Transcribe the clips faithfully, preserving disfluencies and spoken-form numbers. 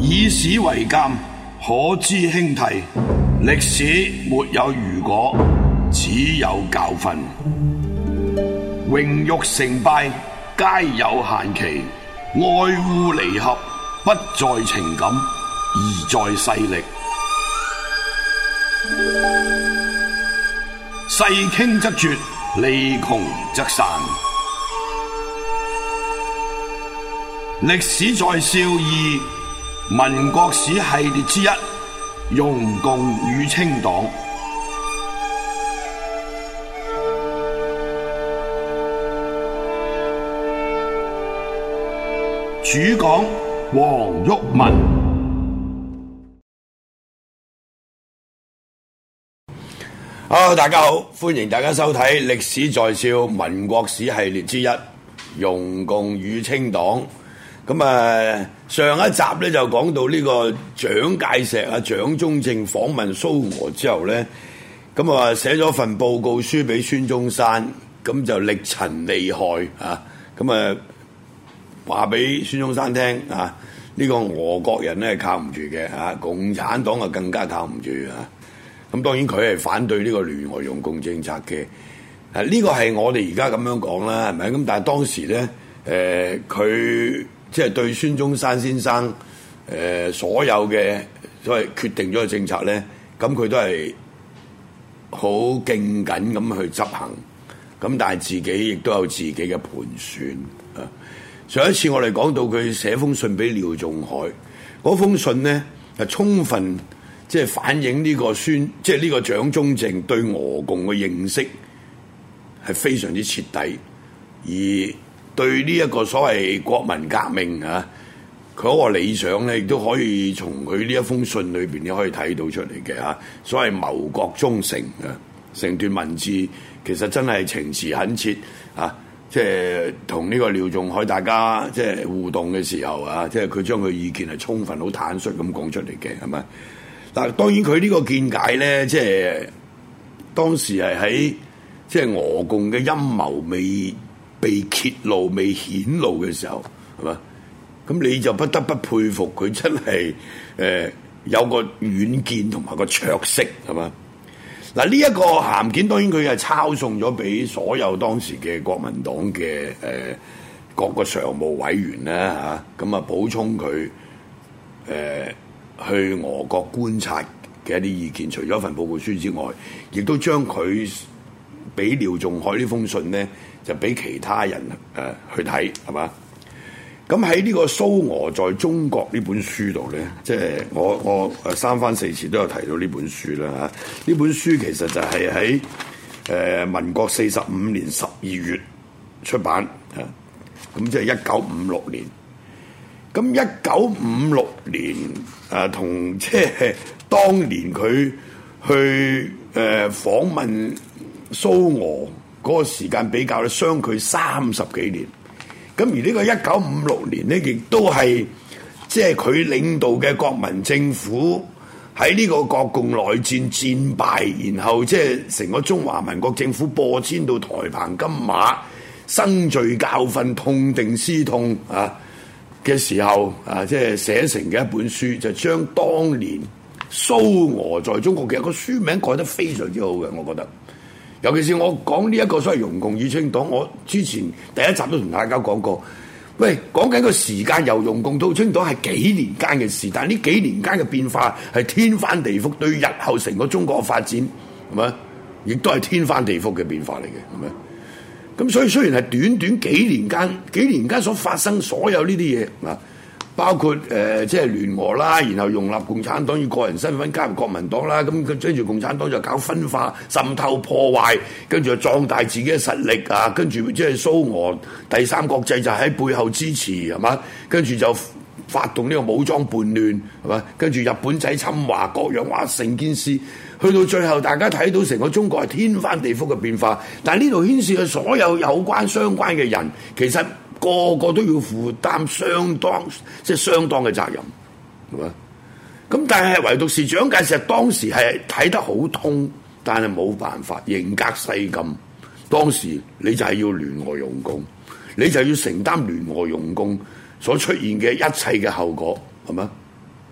以史為鑑，可知興替。歷史沒有如果，只有教訓。榮辱成敗皆有限期，愛惡離合不在情感，而在勢力。勢傾則絕，利窮則散。歷史在笑二，民國史系列之一，容共與清黨。主講黃毓民。Hello， 大家好，歡迎大家收睇《歷史在笑民國史系列之一，容共與清黨》。咁啊，上一集咧就講到呢個蔣介石啊、蔣中正訪問蘇俄之後咧，咁啊寫咗份報告書俾孫中山，咁就力陳利害啊，咁啊話俾孫中山聽啊，呢、這個俄國人咧係靠唔住嘅啊，共產黨啊更加靠唔住啊。咁當然佢係反對呢個聯俄容共政策嘅，啊呢、這個係我哋而家咁樣講啦，係咪？咁但係當時咧，誒佢即係對孫中山先生誒、呃、所有嘅所謂決定咗嘅政策咧，咁佢都係好敬謹咁去執行，咁但係自己亦都有自己嘅盤算啊。上一次我哋講到佢寫封信俾廖仲愷，嗰封信咧係充分。即係反映呢個孫，即係呢個蔣中正對俄共嘅認識係非常之徹底，而對呢一個所謂國民革命啊，佢嗰個理想咧，亦都可以從佢呢一封信裏邊你可以睇到出嚟嘅嚇。所謂謀國忠誠啊，成段文字其實真係情詞懇切啊！即係同呢個廖仲愷大家即係互動嘅時候啊，即係佢將佢意見係充分好坦率咁講出嚟嘅，係咪？嗱，當然佢呢個見解咧，即係當時係喺即係俄共嘅陰謀未被揭露、未顯露嘅時候，係嘛？咁你就不得不佩服佢真係誒、呃、有個遠見同埋個卓識，係嘛？嗱，呢一個函件當然佢係抄送咗俾所有當時嘅國民黨嘅誒、呃、各個常務委員啦嚇，咁啊補充佢誒。呃去俄國觀察嘅一啲意見，除咗份報告書之外，亦都將佢俾廖仲愷呢封信咧，就俾其他人誒、呃、去睇，係嘛？咁喺呢個蘇俄在中國呢本書度咧，即係我我誒三番四次都有提到呢本書啦嚇。呢本書其實就係喺誒民國四十五年十二月出版啊，咁即係一九五六年。咁一九五六年，誒同即係當年佢去誒、呃、訪問蘇俄嗰個時間比較咧，相距三十幾年。咁而呢個一九五六年咧，亦都係即係佢領導嘅國民政府喺呢個國共內戰戰敗，然後即係成個中華民國政府播遷到台澎金馬，生罪教訓，痛定思痛啊！嘅時候啊，即係寫成嘅一本書，就將當年蘇俄在中國嘅個書名改得非常之好嘅，我覺得。尤其是我講呢一個所謂容共與清黨，我之前第一集都同大家講過。喂，講緊個時間由容共到清黨係幾年間嘅事，但係呢幾年間嘅變化係天翻地覆，對於日後成個中國嘅發展係咪？亦都係天翻地覆嘅變化嚟嘅，係咪？咁所以雖然係短短幾年間，幾年間所發生所有呢啲嘢啊，包括誒、呃、即係聯俄啦，然後容納共產黨以個人身份加入國民黨啦，咁跟住共產黨就搞分化、滲透、破壞，跟住就壯大自己嘅實力啊，跟住即係蘇俄第三國際就喺背後支持係嘛，跟住就發動呢個武裝叛亂係嘛，跟住日本仔侵華各樣話成件事。去到最後，大家睇到成個中國係天翻地覆嘅變化，但係呢度牽涉嘅所有有關相關嘅人，其實個個都要負擔相當即係相當嘅責任，係嘛？咁但係唯獨是蔣介石當時係睇得好通，但係冇辦法，形格世禁。當時你就係要聯俄容共，你就要承擔聯俄容共所出現嘅一切嘅後果，係嘛？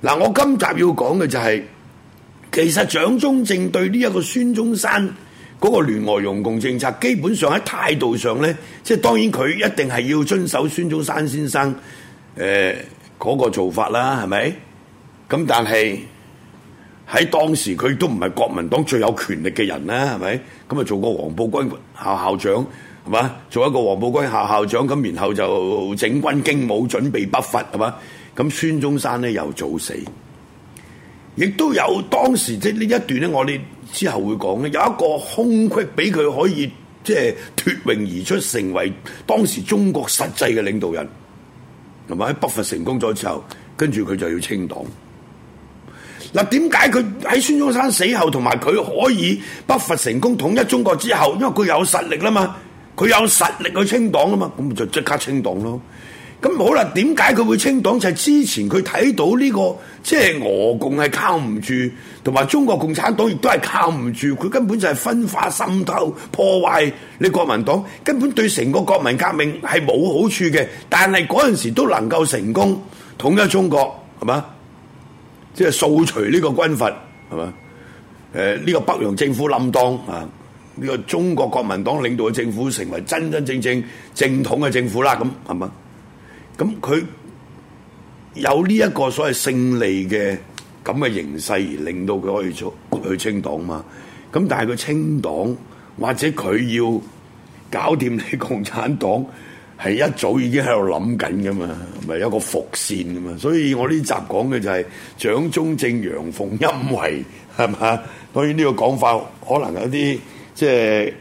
嗱，我今集要講嘅就係、是，其實蔣中正對呢一個孫中山嗰個聯俄容共政策，基本上喺態度上咧，即係當然佢一定係要遵守孫中山先生誒嗰、呃那個做法啦，係咪？咁但係喺當時佢都唔係國民黨最有權力嘅人啦，係咪？咁啊做個黃埔軍校校長係嘛？做一個黃埔軍校校長，咁然後就整軍經武，準備北伐係嘛？咁孫中山咧又早死，亦都有當時即係呢一段咧，我哋之後會講咧，有一個空隙俾佢可以即係脫穎而出，成為當時中國實際嘅領導人，係咪？喺北伐成功咗之後，跟住佢就要清黨。嗱，點解佢喺孫中山死後，同埋佢可以北伐成功統一中國之後，因為佢有實力啦嘛，佢有實力去清黨啊嘛，咁就即刻清黨咯。咁好啦，點解佢會清黨？就係、是、之前佢睇到呢、這個即係俄共係靠唔住，同埋中國共產黨亦都係靠唔住，佢根本就係分化滲透破壞你國民黨，根本對成個國民革命係冇好處嘅。但係嗰陣時都能夠成功統一中國，係嘛？即係掃除呢個軍閥，係嘛？誒、呃、呢、這個北洋政府冧當啊！呢、這個中國國民黨領導嘅政府成為真真正正正統嘅政府啦，咁係嘛？咁佢有呢一個所謂勝利嘅咁嘅形勢，而令到佢可以做去清黨嘛？咁但係佢清黨或者佢要搞掂你共產黨，係一早已經喺度諗緊噶嘛？咪有一個伏線噶嘛？所以我呢集講嘅就係蔣中正陽奉陰違，係嘛？當然呢個講法可能有啲即係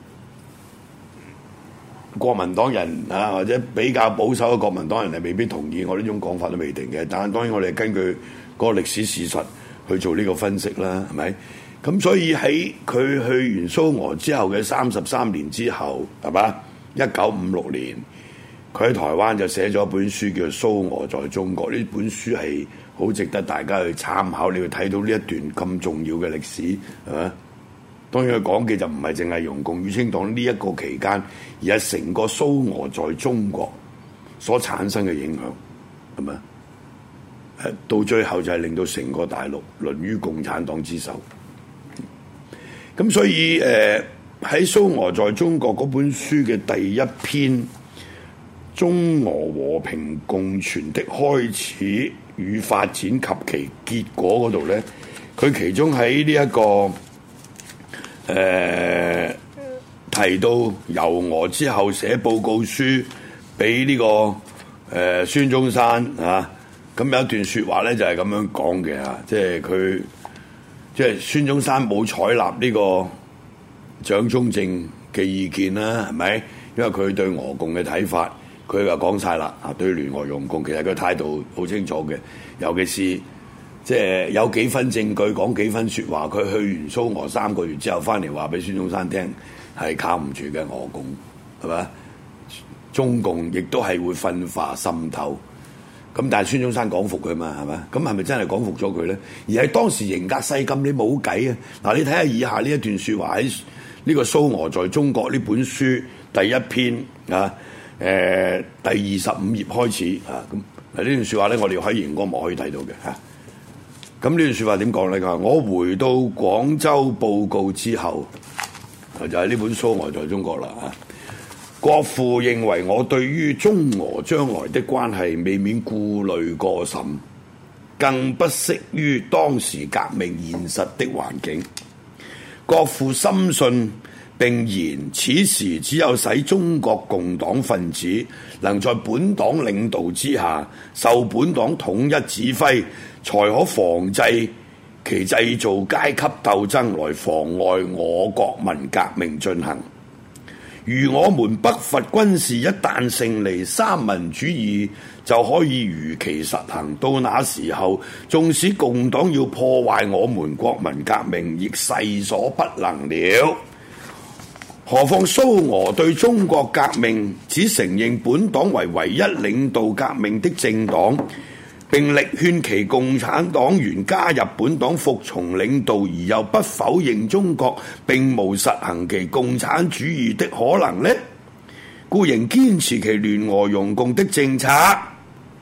國民黨人啊，或者比較保守嘅國民黨人係未必同意我呢種講法都未定嘅。但係當然我哋根據嗰個歷史事實去做呢個分析啦，係咪？咁所以喺佢去完蘇俄之後嘅三十三年之後，係嘛？一九五六年，佢喺台灣就寫咗一本書叫做《蘇俄在中國》。呢本書係好值得大家去參考，你要睇到呢一段咁重要嘅歷史，係嘛？當然佢講嘅就唔係淨係容共與清黨呢一個期間，而係成個蘇俄在中國所產生嘅影響，係咪？誒，到最後就係令到成個大陸淪於共產黨之手。咁所以誒喺蘇俄在中國嗰本書嘅第一篇《中俄和平共存的開始與發展及其結果》嗰度咧，佢其中喺呢一個誒、呃、提到由俄之後寫報告書俾呢、這個誒、呃、孫中山啊，咁有一段説話咧就係、是、咁樣講嘅嚇，即係佢即係孫中山冇採納呢個蔣中正嘅意見啦，係咪？因為佢對俄共嘅睇法，佢就講晒啦啊，對聯俄容共其實佢態度好清楚嘅，尤其是。即係有幾分證據講幾分説話，佢去完蘇俄三個月之後翻嚟話俾孫中山聽係靠唔住嘅俄共，係咪？中共亦都係會分化滲透，咁但係孫中山講服佢嘛，係咪？咁係咪真係講服咗佢咧？而係當時形格勢禁，你冇計啊！嗱，你睇下以下呢一段説話喺呢個《蘇俄在中國》呢本書第一篇啊，誒、呃、第二十五頁開始啊，咁嗱呢段説話咧，我哋喺熒光幕可以睇到嘅嚇。咁呢段説話點講咧？佢話：我回到廣州報告之後，就係、是、呢本《蘇俄在中國》啦。啊，國父認為我對於中俄將來的關係未免顧慮過甚，更不適於當時革命現實的環境。國父深信並言，此時只有使中國共黨分子能在本黨領導之下，受本黨統一指揮，才可防制其製造階級鬥爭來妨礙我國民革命進行。如我們北伐軍事一旦勝利，三民主義就可以如期實行。到那時候，縱使共黨要破壞我們國民革命，亦勢所不能了。何況蘇俄對中國革命只承認本黨為唯一領導革命的政黨，並力勸其共產黨員加入本黨服從領導，而又不否認中國並無實行其共產主義的可能呢？故仍堅持其聯俄容共的政策。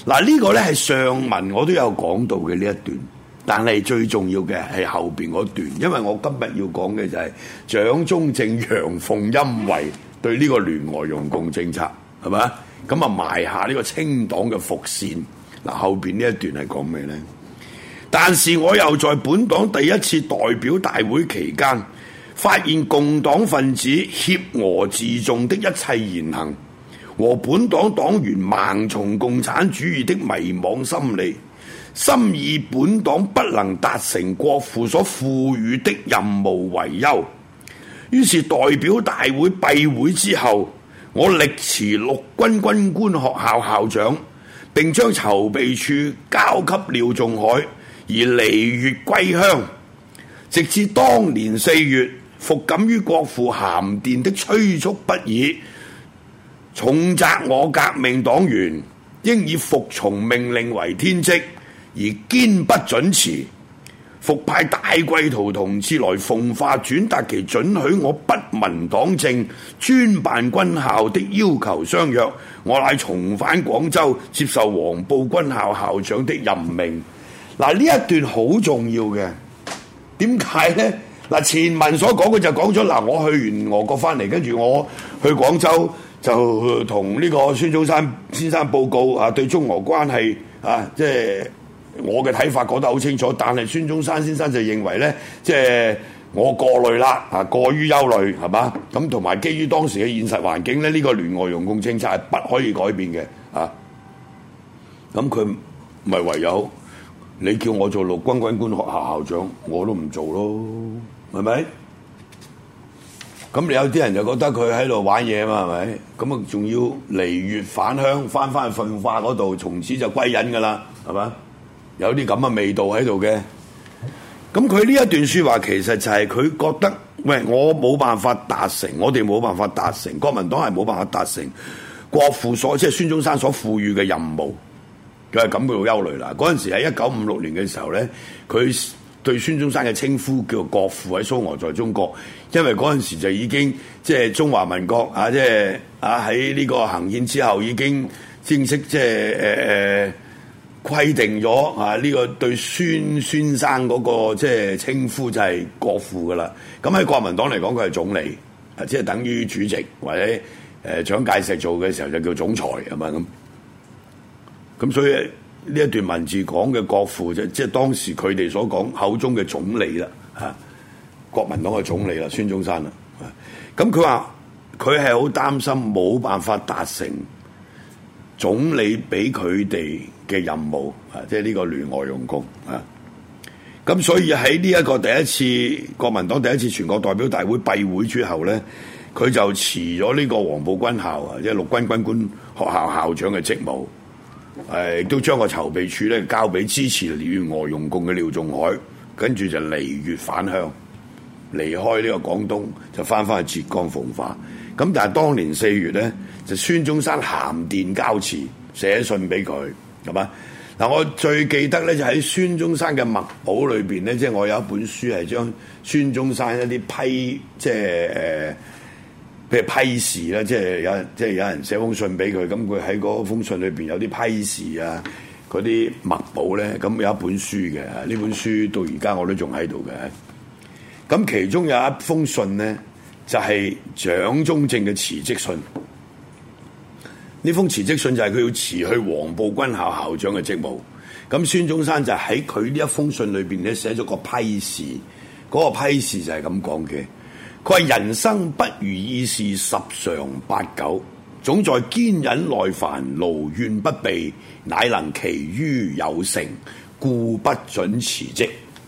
嗱，呢個咧係上文我都有講到嘅呢一段，但係最重要嘅係後邊嗰段，因為我今日要講嘅就係蔣中正陽奉陰違對呢個聯俄容共政策，係咪？咁啊埋下呢個清黨嘅伏線。嗱，後邊呢一段係講咩呢？但是我又在本黨第一次代表大會期間，發現共黨分子挾俄自重的一切言行，和本黨黨員盲從共產主義的迷惘心理，深以本黨不能達成國父所賦予的任務為憂。於是代表大會閉會之後，我力辭陸軍軍官學校校長，並將籌備處交給廖仲愷，而離粵歸鄉，直至當年四月，復感於國父函電的催促不已，重責我革命黨員應以服從命令為天職，而堅不准辭。復派戴季陶同志來奉化轉達其准許我不聞黨政、專辦軍校的要求相約，我乃重返廣州接受黃埔軍校校長的任命。嗱，呢一段好重要嘅，點解呢？嗱，前文所講嘅就講咗，嗱，我去完俄國翻嚟，跟住我去廣州就同呢個孫中山先生報告啊，對中俄關係啊，即係。我嘅睇法講得好清楚，但係孫中山先生就認為呢，即係我過慮啦，啊過於憂慮係嘛？咁同埋基於當時嘅現實環境呢，呢個聯俄容共政策係不可以改變嘅啊。咁佢咪唯有你叫我做陸軍軍官學校校長，我都唔做咯，係咪？咁你有啲人就覺得佢喺度玩嘢嘛，係咪？咁啊仲要離粵返鄉，翻翻去奉化嗰度，從此就歸隱㗎啦，係嘛？有啲咁嘅味道喺度嘅，咁佢呢一段説話其實就係佢覺得，喂，我冇辦法達成，我哋冇辦法達成，國民黨係冇辦法達成國父所即係孫中山所賦予嘅任務，佢係感到憂慮啦。嗰陣時喺一九五六年嘅時候咧，佢對孫中山嘅稱呼叫做國父喺蘇俄在中國，因為嗰陣時就已經即係中華民國啊，即係啊喺呢個行憲之後已經正式即係誒誒。呃規定咗啊！呢、這個對孫孫生嗰個即係稱呼就係國父噶啦。咁喺國民黨嚟講，佢係總理，啊，即係等於主席或者誒蔣介石做嘅時候就叫總裁係嘛咁。咁所以呢一段文字講嘅國父就即係當時佢哋所講口中嘅總理啦，嚇國民黨嘅總理啦，孫中山啦。咁佢話佢係好擔心冇辦法達成總理俾佢哋嘅任務啊，即係呢個聯俄容共啊，咁所以喺呢一個第一次國民黨第一次全國代表大會閉會之後咧，佢就辭咗呢個黃埔軍校啊，即係陸軍軍官學校校長嘅職務，誒亦都將個籌備處咧交俾支持聯俄容共嘅廖仲愷，跟住就離粵返鄉，離開呢個廣東，就翻返去浙江奉化。咁但係當年四月咧，就孫中山函電交辭，寫信俾佢。係嘛？嗱，我最記得咧就喺孫中山嘅墨寶裏邊咧，即係我有一本書係將孫中山一啲批，即係誒、呃，譬如批示啦，即係有即係有人寫封信俾佢，咁佢喺嗰封信裏邊有啲批示啊，嗰啲墨寶咧，咁有一本書嘅，呢本書到而家我都仲喺度嘅。咁其中有一封信咧，就係、是、蔣中正嘅辭職信。呢封辭職信就係佢要辭去黃埔軍校校長嘅職務，咁孫中山就喺佢呢一封信裏邊咧寫咗個批示，嗰、那個批示就係咁講嘅，佢話人生不如意事十常八九，總在堅忍耐煩，勞怨不備，乃能其於有成，故不准辭職。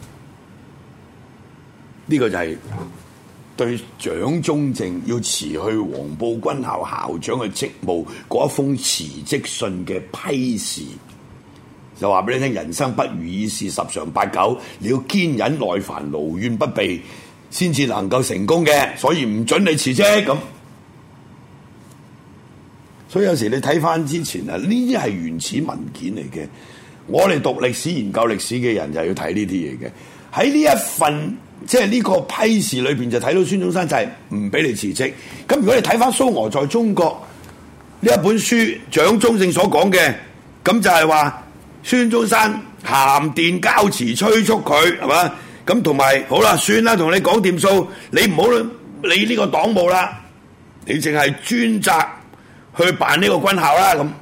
呢、這個就係對蔣中正要辭去黃埔軍校校長嘅職務嗰一封辭職信嘅批示，就話俾你聽：人生不如意事十常八九，你要堅忍耐煩、勞怨不備，先至能夠成功嘅，所以唔准你辭職咁。所以有時你睇翻之前啊，呢啲係原始文件嚟嘅。我哋讀歷史、研究歷史嘅人就要睇呢啲嘢嘅。喺呢一份即係呢個批示裏邊就睇到孫中山就係唔俾你辭職。咁如果你睇翻《蘇俄在中國》呢一本書，蔣中正所講嘅咁就係話孫中山函電交持催促佢係嘛？咁同埋好啦，算啦，同你講掂數，你唔好理呢個黨務啦，你淨係專責去辦呢個軍校啦咁。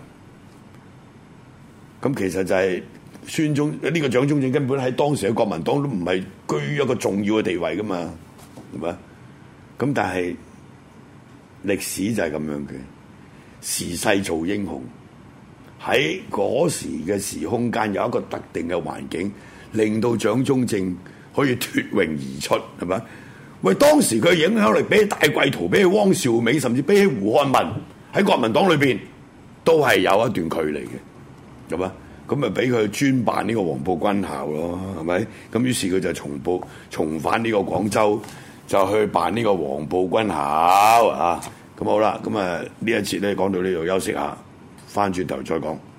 咁其實就係孫中呢、呢個蔣中正根本喺當時嘅國民黨都唔係居於一個重要嘅地位噶嘛，係嘛？咁但係歷史就係咁樣嘅，時勢造英雄。喺嗰時嘅時空間有一個特定嘅環境，令到蔣中正可以脫穎而出，係咪？喂，當時佢影響力比起戴季陶、比起汪兆銘，甚至比起胡漢民喺國民黨裏邊，都係有一段距離嘅，係嘛？咁咪俾佢專辦呢個黃埔軍校咯，係咪？咁於是佢就重報重返呢個廣州，就去辦呢個黃埔軍校啊！咁好啦，咁啊呢一節咧講到呢度休息下。翻轉頭再講。